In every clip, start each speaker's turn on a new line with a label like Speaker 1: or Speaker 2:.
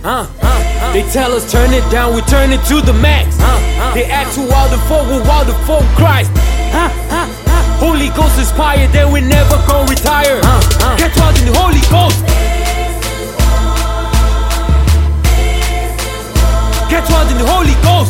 Speaker 1: They tell us turn it down, we turn it to the max. They ask who are the folk Christ. Holy Ghost inspired, then we never gon' retire. Get wild in the Holy Ghost. Get wild in the Holy Ghost.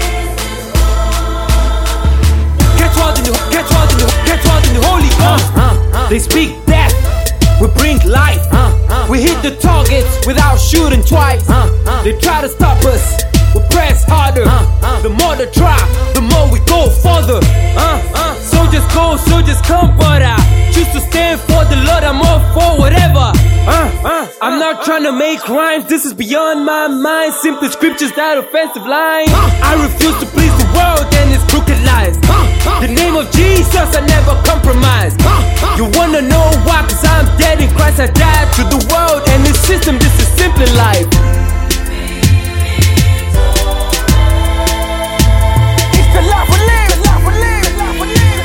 Speaker 1: Get wild in the Holy Ghost. They speak death, we bring life. We hit the targets without shooting twice. They try to stop us, we press harder. The more they try, the more we go further. Soldiers go, soldiers come, but I choose to stand for the Lord. I'm all for whatever. I'm not trying to make rhymes, this is beyond my mind. Simple scriptures, not offensive lines. I refuse to please the world and its crooked lies. The name of Jesus, I never compromise. You wanna know why? Cause I'm dead in Christ. I died to the world and its system. This is simply life. It's the life we live, the life we live, the life we live.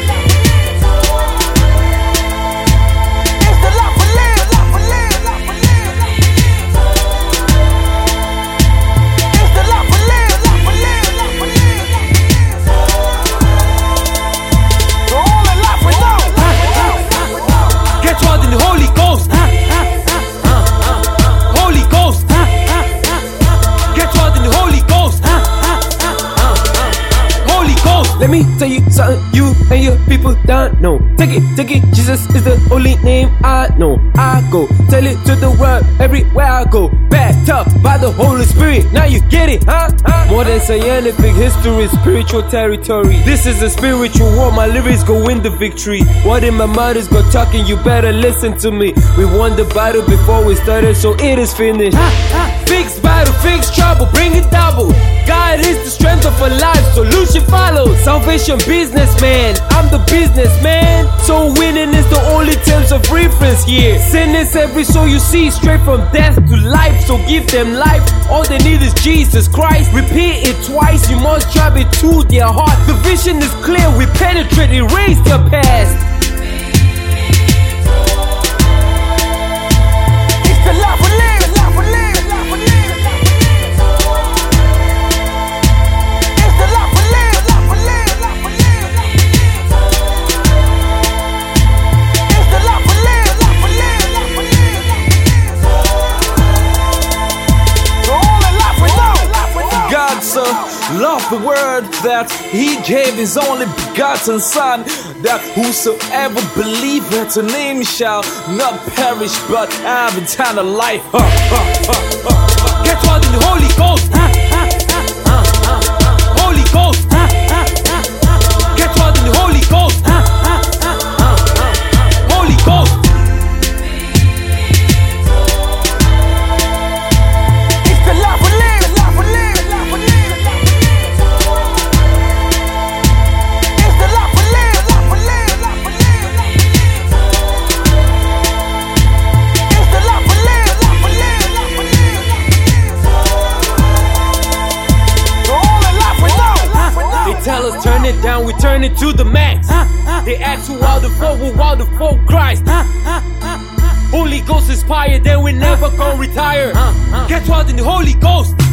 Speaker 1: It's the life we live, the life we live, the life we live. It's the life we live, the life we live, the life we live. The only life we know. Get wild in the Holy Ghost. Holy Ghost. Get wild in the Holy Ghost. Holy Ghost. Let me tell you something you and your people don't know. Take it, Jesus is the only name I know. I go tell it to the world everywhere I go. Backed up by the Holy Spirit, now you get it, huh? More than scientific history, spiritual territory. This is a spiritual war, my lyrics go win the victory. What in my mouth is got talking, you better listen to me. We won the battle before we started, so it is finished. Fix battle, fix trouble, bring it double. God is the strength of a life, solution follows. Salvation businessman, I'm the businessman. So winning is the only terms of reference here. Sin is every soul you see, straight from death to life. So give them life, all they need is Jesus Christ. Repeat it twice, you must drive it to their heart. The vision is clear, we penetrate, erase their past. It's the life we live, the life we live, the life we live. It's the life we live, the life we live, the life we live. It's the life we live, the life we live, the life we live. The only life we know.
Speaker 2: God so loved the world that He gave His only begotten Son, that whosoever believeth in Him shall not perish but have eternal life.
Speaker 1: Get wild in the Holy Ghost. Holy Ghost. Get wild in the Holy Ghost. Holy Ghost. It's the life we live, the life we live, the life we live. It's the life we live, the life we live, the life we live. It's the life we live, the life we live, the life we live. The only life we know. They tell us turn it down, we turn it to the max. They ask who are the folk Christ. Holy Ghost inspired, then we never gon' retire. Get wild in the Holy Ghost.